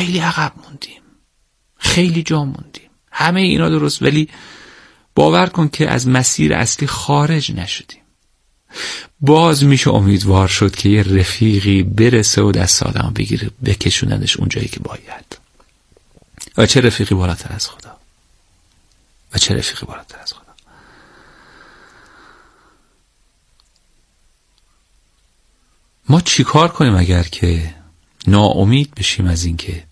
خیلی عقب موندیم، خیلی جا موندیم. همه اینا درست، ولی باور کن که از مسیر اصلی خارج نشدیم. باز میشه امیدوار شد که یه رفیقی برسه و دست آدم بگیره بکشونندش اونجایی که باید. و چه رفیقی بالاتر از خدا، و چه رفیقی بالاتر از خدا. ما چی کار کنیم اگر که ناامید بشیم از این که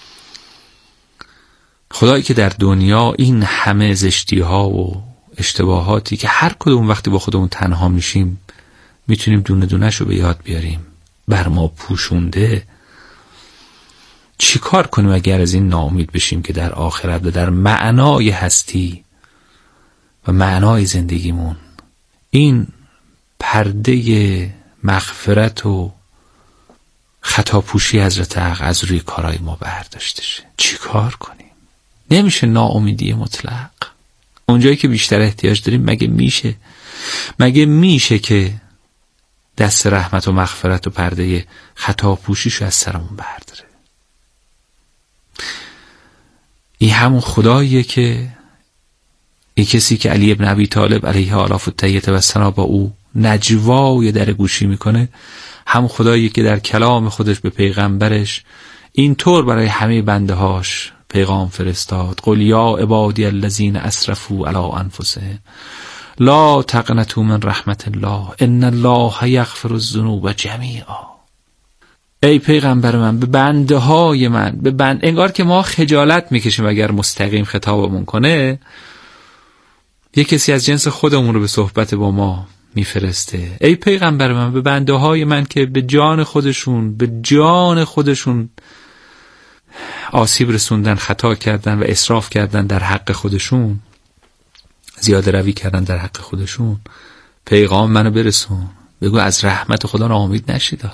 خدایی که در دنیا این همه زشتی ها و اشتباهاتی که هر کدوم وقتی با خودمون تنها میشیم میتونیم دونه دونه‌ش رو به یاد بیاریم بر ما پوشونده، چی کار کنیم اگر از این ناامید بشیم که در آخرت و در معنای هستی و معنای زندگیمون این پرده مغفرت و خطاپوشی حضرت حق از روی کارهای ما برداشته شه؟ چی کار کنیم؟ نمیشه ناامیدی مطلق. اونجایی که بیشتر احتیاج داریم مگه میشه که دست رحمت و مغفرت و پرده خطاپوشیشو از سرمون برداره؟ این همون خداییه که این کسی که علی ابن ابی طالب علیه آلاف التحیة و ثنا با او نجوای در گوشی میکنه، همون خداییه که در کلام خودش به پیغمبرش اینطور برای همه بنده هاش پیغام فرستاد: قل یا عبادی الذین اسرفوا علی انفسهم لا تقنطوا من رحمت الله ان الله یغفر الذنوب جمیعا. ای پیغمبر من، به بنده های من، انگار که ما خجالت میکشیم اگر مستقیم خطابمون کنه، یک کسی از جنس خودمون رو به صحبت با ما میفرسته. ای پیغمبر من، به بنده های من که به جان خودشون آسیب رسوندن، خطا کردن و اسراف کردن در حق خودشون، زیاده روی کردن در حق خودشون، پیغام منو برسون، بگو از رحمت خدا ناامید نشید.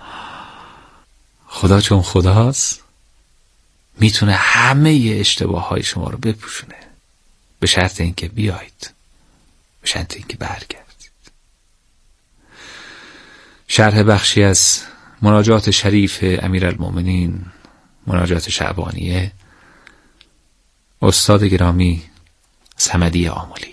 خدا چون خداست میتونه همه اشتباه های شما رو بپوشونه، به شرط اینکه بیایید، به شرط اینکه برگردید. شرح بخشی از مناجات شریف امیرالمومنین، مناجات شعبانیه، استاد گرامی صمدی آملی.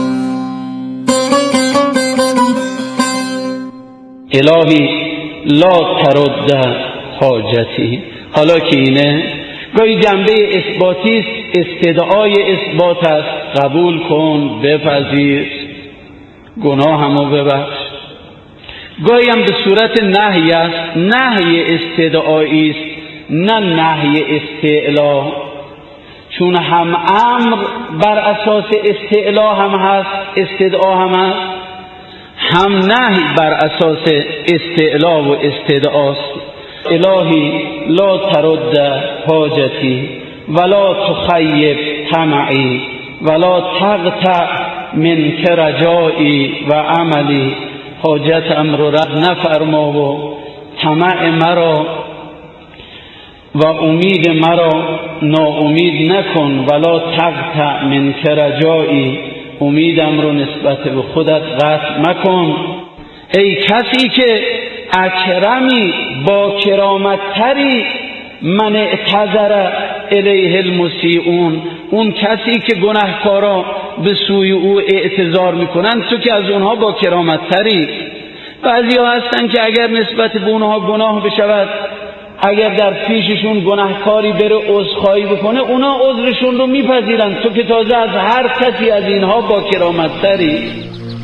الهی لا ترد حاجتی. حالا که اینه گاهی جنبه اثباتی است، استدعای اثبات است، قبول کن، بپذیر، گناهمو ببخش. گاهی هم به صورت نهی است، نهی استدعایی است نه نهی استعلا، چون هم امر بر اساس استعلا هم هست، استدعا هم هست، هم نهی بر اساس استعلا و استدعاست. الهی لا ترد حاجتی ولا تخیب طمعی ولا تقطع منک رجایی و عملی. حاجتم رو رد نفرما و طمع مرا و امید مرا ناامید نکن. ولا تقطع منک رجایی، امیدم رو نسبت به خودت قطع مکن. ای کسی که اکرمی با کرامتتری من اعتذر الیه المسیئون، اون کسی که گناهکارا به سوی او اعتذار میکنن، تو که از اونها با کرامتتری. بعضی ها هستن که اگر نسبت به اونها گناه بشود، اگر در پیششون گناهکاری بره عذرخواهی بکنه، اونا عذرشون رو میپذیرن، تو که تازه از هر کسی از اینها با کرامتتری.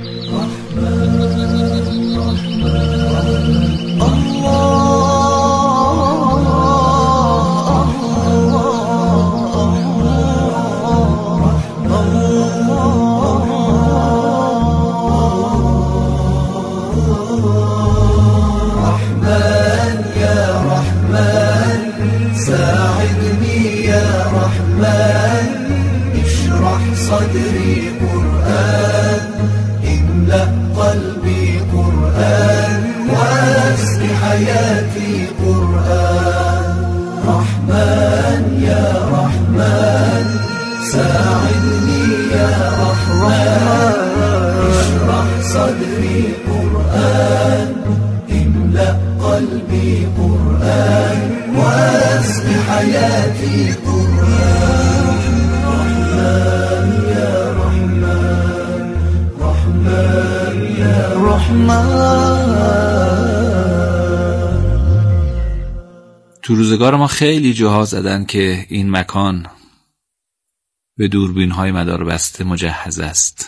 صدري قرآن املأ قلبي قرآن واسق حياتي قرآن. رحمن يا رحمن ساعدني يا رحمن اشرح صدري قرآن املأ قلبي قرآن واسق حياتي حياتي قرآن. رحمن يا رحمن، رحمن يا رحمن. تو روزگار ما خیلی جاها زدن که این مکان به دوربین‌های مدار بسته مجهز است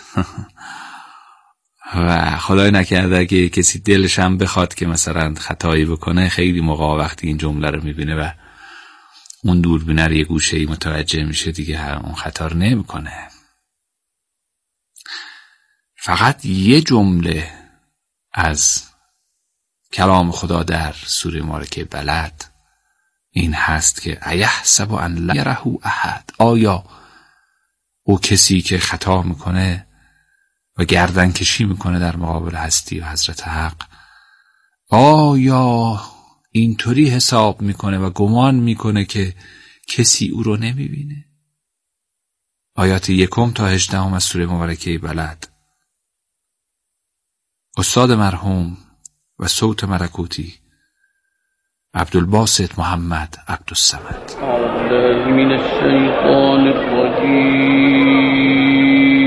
و خدای نکرده اگه کسی دلش هم بخواد که مثلا خطایی بکنه، خیلی موقع وقتی این جمله رو میبینه و اون دوربینه رو یه گوشه‌ای متوجه میشه، دیگه اون خطا رو نمیکنه. فقط یه جمله از کلام خدا در سوره مبارکه بلد این هست که ایحسب ان لا یره احد. آیا او کسی که خطا میکنه و گردن کشی میکنه در مقابل هستی و حضرت حق، آیا اینطوری حساب میکنه و گمان میکنه که کسی او رو نمیبینه؟ آیات 1 تا 18 از سوره مبارکه بلد. استاد مرحوم و صوت ملکوتی عبدالباسط محمد عبدالصمد. أعوذ من الشيطان الرجيم.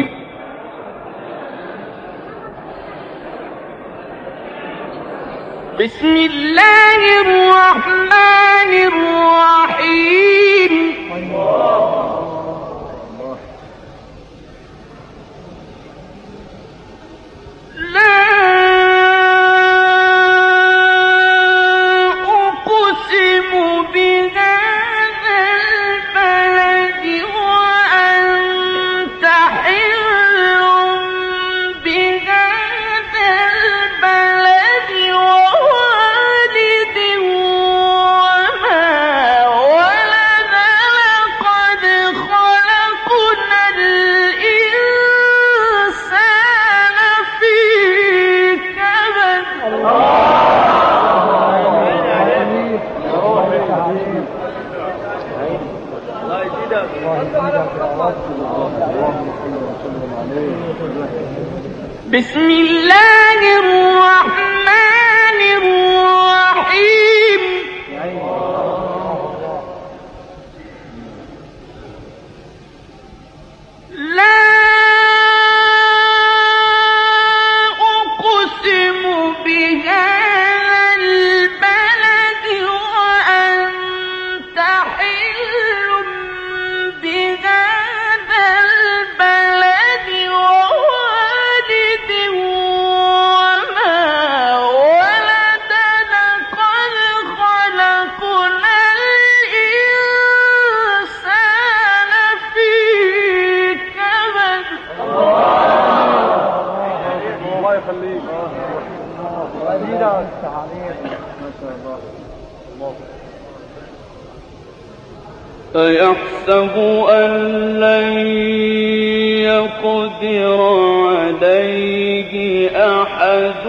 بسم الله الرحمن الرحيم. بسم الله الرحمن الرحيم. لا أقسم بهذا البلد وأنت حل بهذا البلد ووالد وما ولد. لقد خلقنا الإنسان في كبد. الله يخليك. أيحسب أن لن يقدر عليه أحد،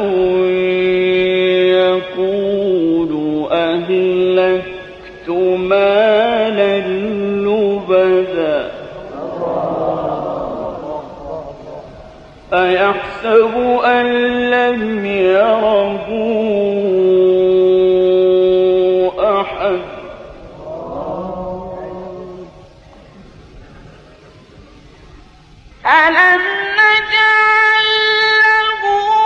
يقول أهلكت مالا لبدا. أيحسب أن لم يره أحد. ألم نجعل له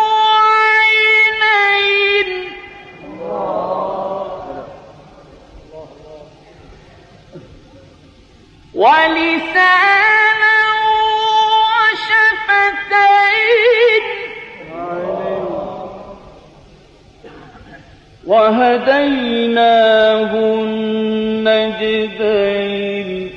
عينين ولسانا وشفتين وهديناه النجدين.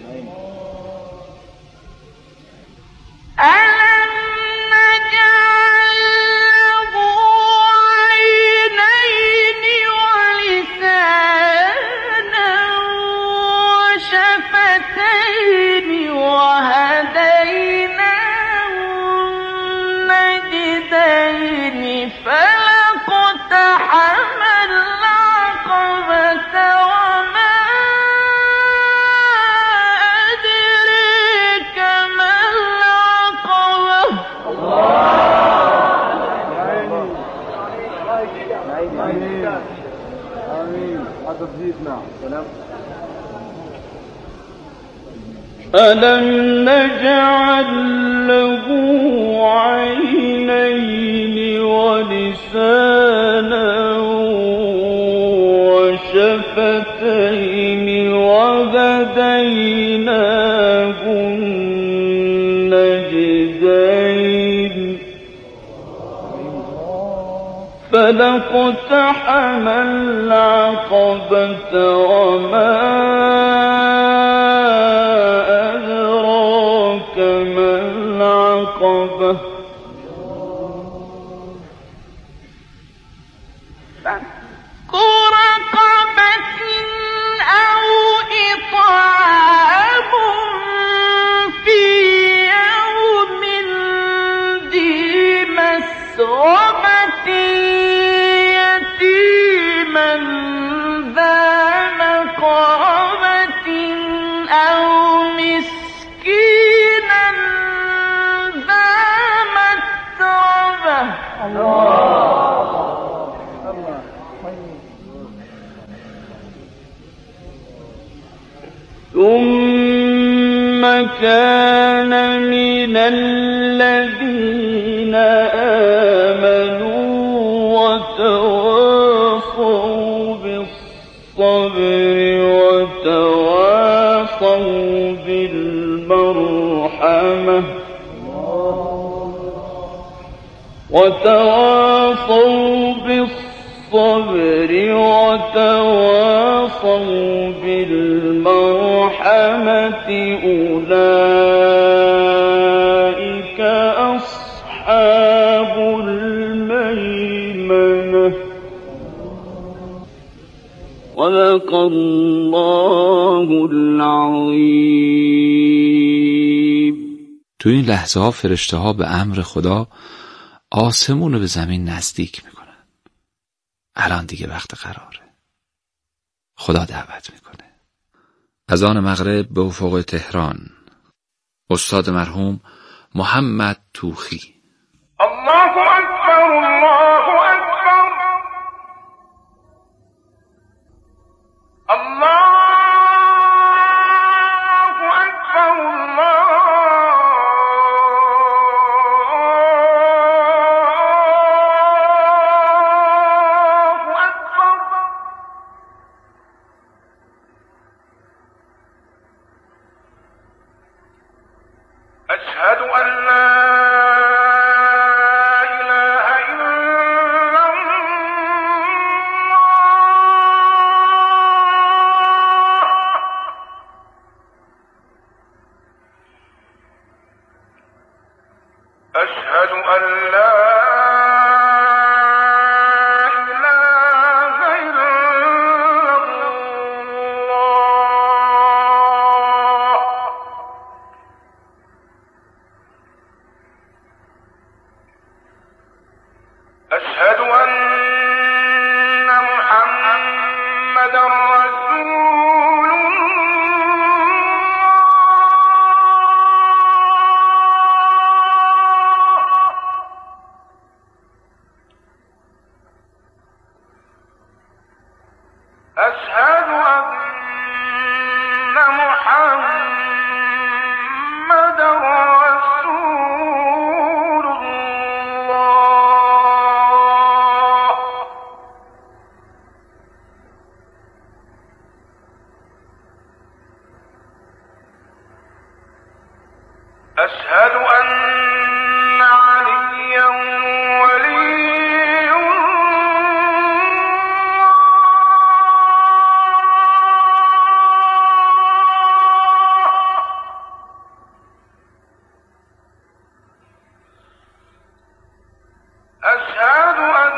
ألم نجعل له عينين ولسانا وشفتين وهديناه النجدين. فلاقتحم العقبة وما ألم نجعل له عينين ولسانا وشفتين وهديناه النجدين فلاقتحم العقبة وما أدراك ما العقبة فك رقبة أو إطعام في يوم ذي مسغبة يتيما ذا مقربة أو مسكينا ذا متربة. ثم كان من الذين آمنوا وتواصوا بالصبر وتواصوا بالمرحمة وتواصوا بالصبر وتواصوا بالمرحمة أولئك أصحاب الميمنة. صدق الله العظیم. تو این لحظه ها فرشته ها به امر خدا آسمون رو به زمین نزدیک میکنن. الان دیگه وقت قراره. خدا دعوت میکنه. اذان مغرب به افق تهران. استاد مرحوم محمد توخی. الله اکبر الله اکبر الله اکبر الله اکبر. اشهد ان لا اله الا الله. اشهد ان لا اله الا الله. أشهد أن محمدا رسول الله. أشهد أن محمدا رسول الله. أشهد أن عليا ولي الله. أشهد أن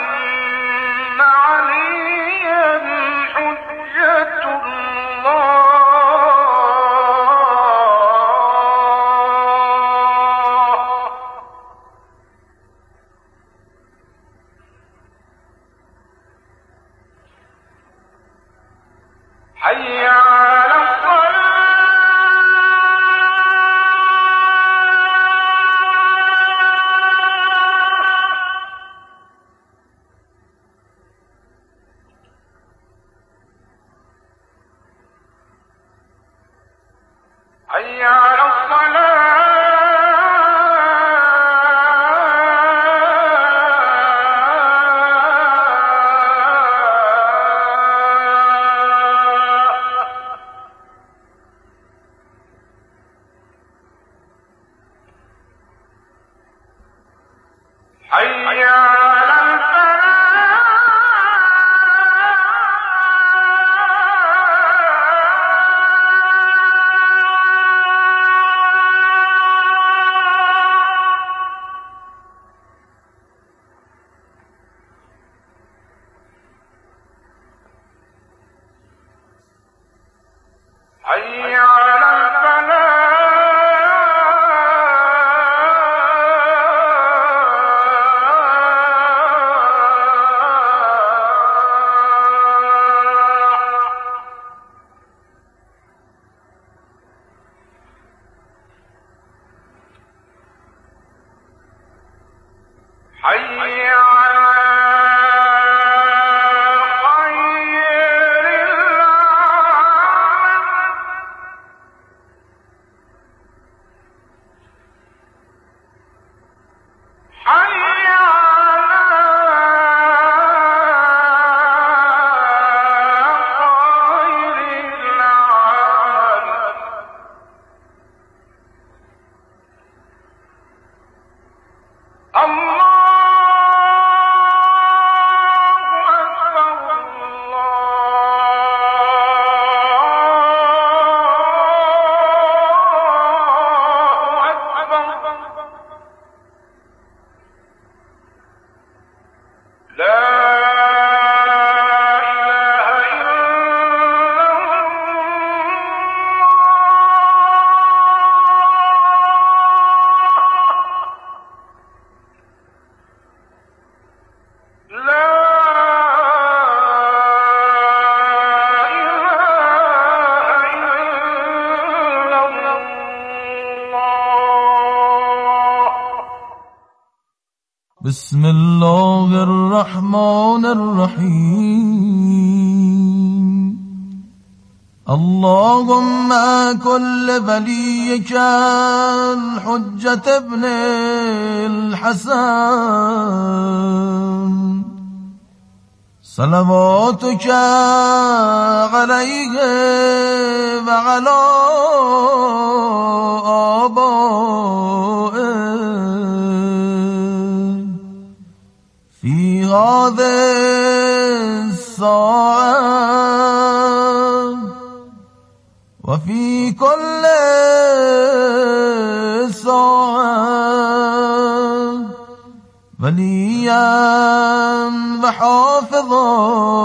عليا حجة الله. حي على حي على خير العالم حي على خير العالم الله بسم الله الرحمن الرحيم اللهم كل وليك الحجة ابن الحسن صلواتك عليه وعلى آبائه في هذه الساعة وفي كل ساعة وليا وحافظا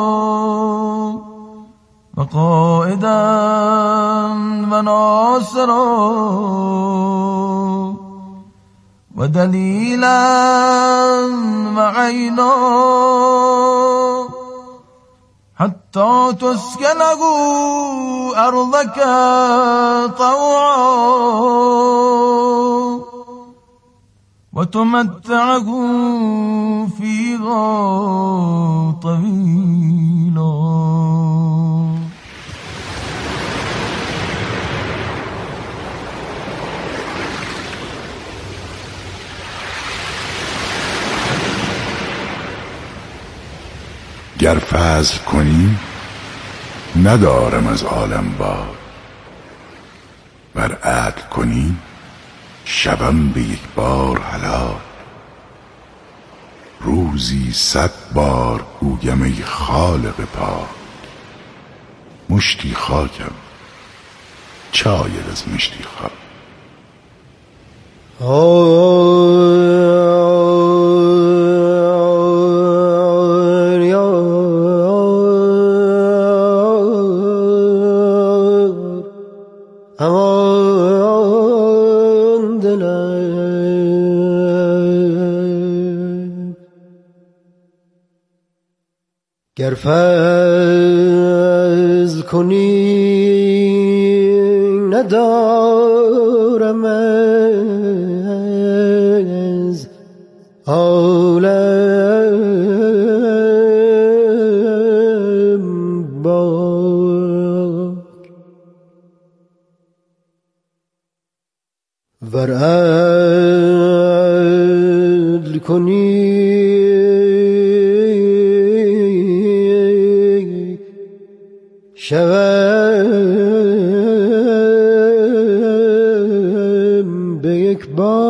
وقائدا وناصرا ودليلا وعينا حتى تسكنه أرضك طوعا وتمتعه فيها طويلا. گر فضل کنی ندارم از عالم بار، ور عدل کنی شبم به یک بار هلاک. روزی 100 بار گویم ای خالق پاک، مشتی خاکم چه آید از مشتی خاک. گر فضل کنی ندارم از عالم باک، ور عدل کنی شوم به یک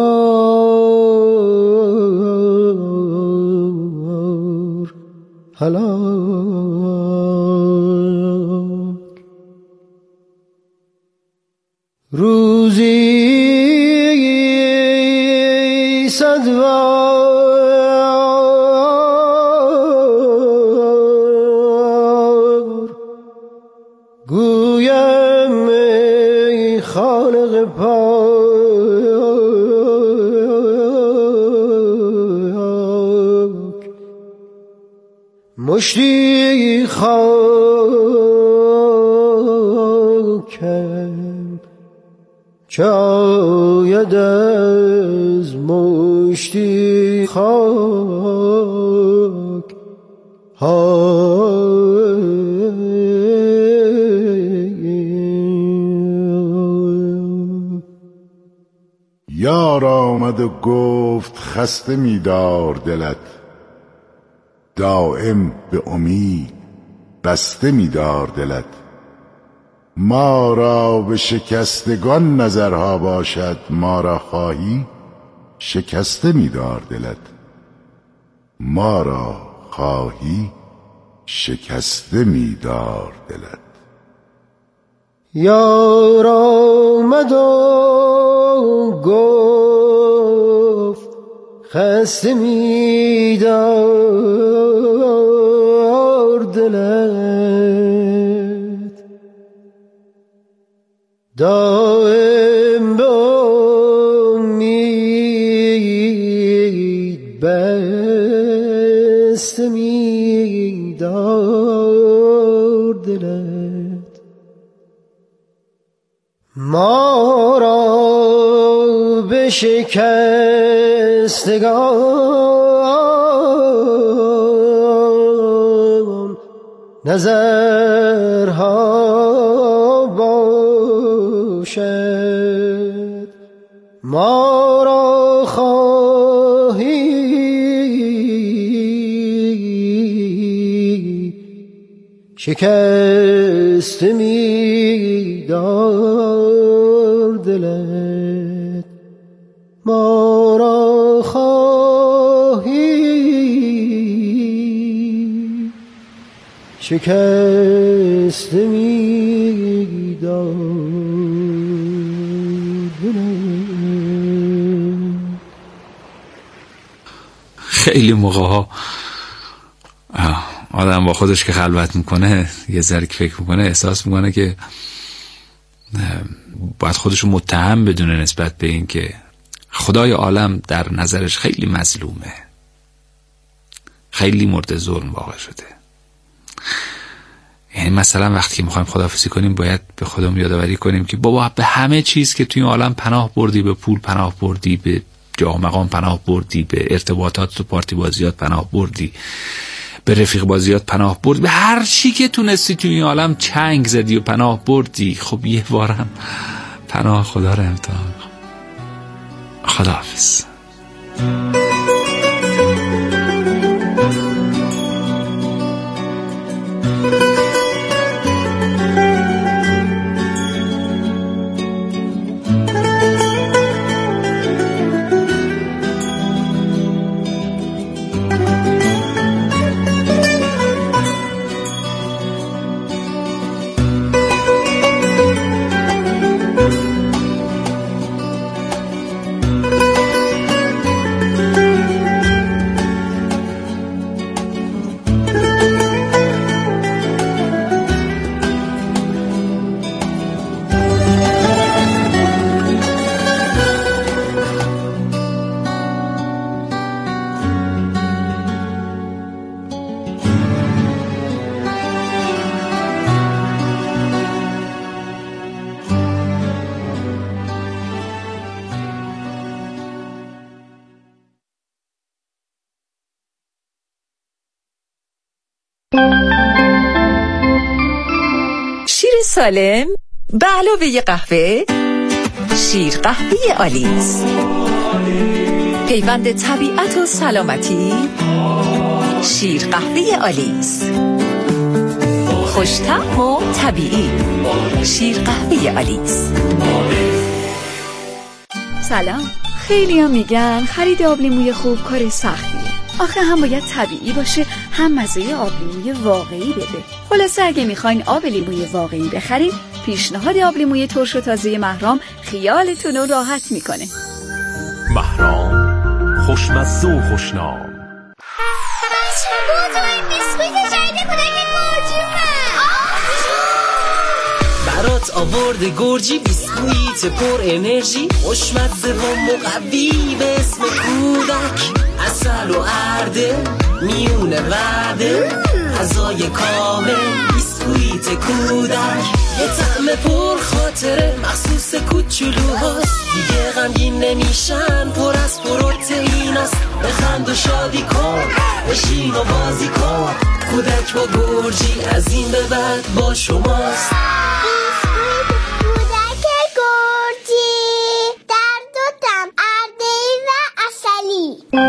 بار هلاک. روزی 100 بار گویم جان پاک مشتی خاکم شاید از مشتی خاک یار آمد و گفت خسته می‌دار دلت، دائم به امید بسته می‌دار دلت. ما را به شکستگان نظرها باشد، ما را خواهی شکسته می‌دار دلت. ما را خواهی شکسته می‌دار دلت. یار آمد و گفت خسته می‌دار دلت، دائم به امید بسته می‌دار دلت. ما را به شکستگان نظرها باشد، ما را خواهی شکسته می‌دار دلت. ما را خواهی شکسته می‌دار دلت. خیلی موقع‌ها آدم با خودش که خلوت میکنه یه ذره که فکر میکنه احساس میکنه که باید خودشو متهم بدونه نسبت به این که خدای عالم در نظرش خیلی مظلومه، خیلی مورد ظلم واقع شده. یعنی مثلا وقتی که میخوایم خداحافظی کنیم باید به خودمون یادآوری کنیم که بابا به همه چیز که توی عالم پناه بردی، به پول پناه بردی، به جاه و مقام پناه بردی، به ارتباطات و پارتی بازیات پناه بردی، به رفیق بازیات پناه بردی، به هر چی که تونستی توی این عالم چنگ زدی و پناه بردی. خب یه بارم پناه خدا رو امتحان کن. خداحافظ. شیر سالم به علاوه قهوه، شیر قهوه آلیس، پیوند طبیعت و سلامتی. شیر قهوه آلیس، خوش‌طعم و طبیعی. شیر قهوه آلیس. سلام. خیلی هم میگن خرید آب لیموی خوب کار سختیه. آخه هم باید طبیعی باشه، هم مزه آب لیموی واقعی بده. خلاصه اگه میخواین آب لیموی واقعی بخرید، پیشنهاد آب لیموی ترش و تازه مهرام خیالتون رو راحت میکنه. مهرام، خوشمزه و خوشنام. بچه بود این بیسکویت جدید بوده که گرجیفه. برات آورده گرجی، بیسکویت پر انرژی، خوشمزه و مقوی به اسم کودک، عسل و ارده میونه وعده، غذای کامل بیسکویت کودک، یه طعم پر خاطره مخصوص کوچولوهاست، دیگه غمگین نمیشن، پر از پروتئیناست، بخند و شادی کن، بشین و بازی کن، کودک با گرجی از این به بعد با شماست. کودک گرجی در دو طعم، ارده‌ای و عسلی.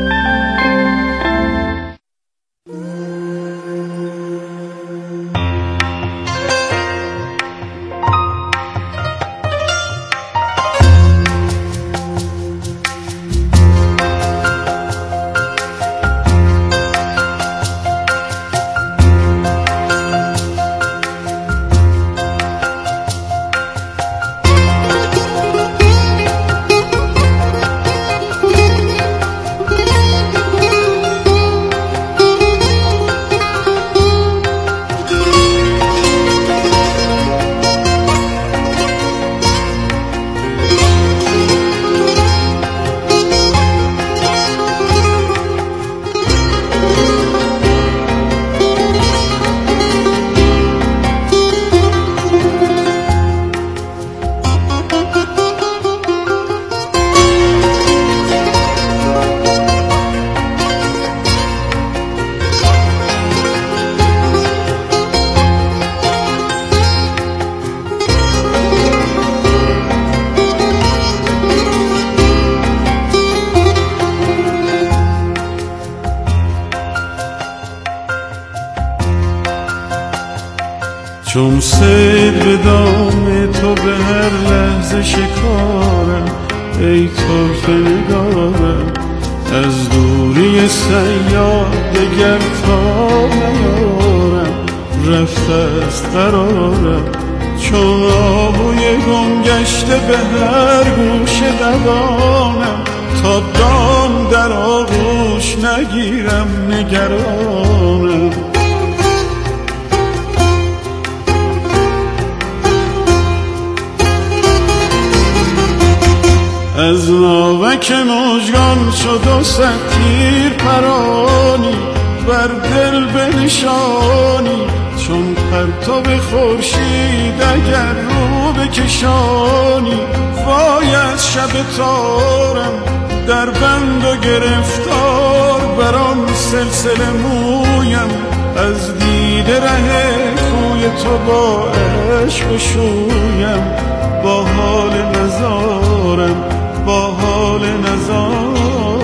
چون سید به دام تو به هر لحظه شکارم، ای طرف نگارم، از دوری صیاد دگر تا نیارم، رفته است قرارم، چون آهوی گم گشته به هر گوش دوانم، تا دام در آغوش نگیرم نگرانم. از ناوک مژگان شد و صد تیر پرانی، بر دل بنشانی، چون پرتاب خورشید اگر رو بکشانی. وای از شب تارم در بند و گرفتار، بران سلسله مویم از دیده ره کوی تو با عشق شویم. با حال نزارم، با حال نزارم.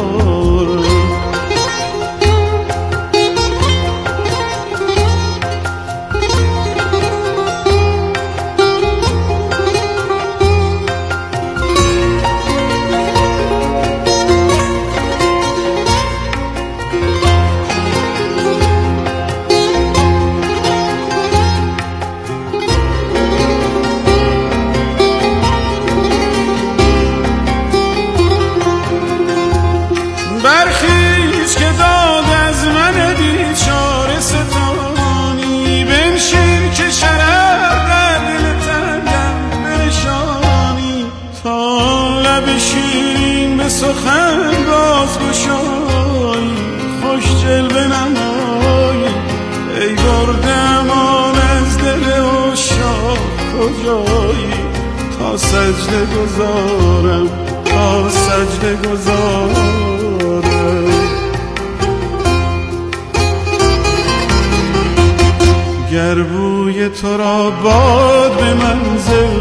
برخیز که داد از من بیچاره ستانی، بنشین که شرر در دل تنگم بنشانی. تا لب شیرین به سخن باز گشایی، خوش جلوه نمایی. ای برده امان از دل عشاق کجایی، تا سجده گذارم، تا سجده گذارم. گر بوی تو را باد به منزل